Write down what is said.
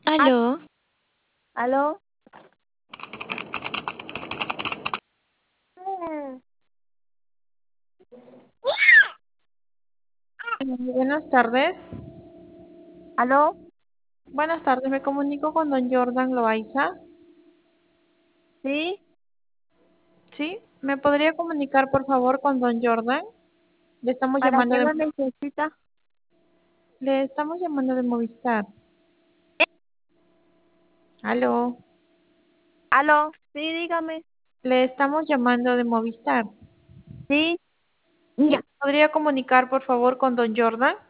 Ah, Aló, ¿aló? Mm. Buenas tardes. ¿Aló? Buenas tardes, me comunico con don Jordan Loaiza. ¿Sí? ¿Sí? ¿Me podría comunicar por favor con don Jordan? Le estamos ¿Para llamando qué de, lo necesita? le estamos llamando de Movistar. Aló, ¿Aló? Sí, dígame. le estamos llamando de Movistar. ¿Sí? ¿Sí? Ya. ¿Podría comunicar por favor con don Jordan?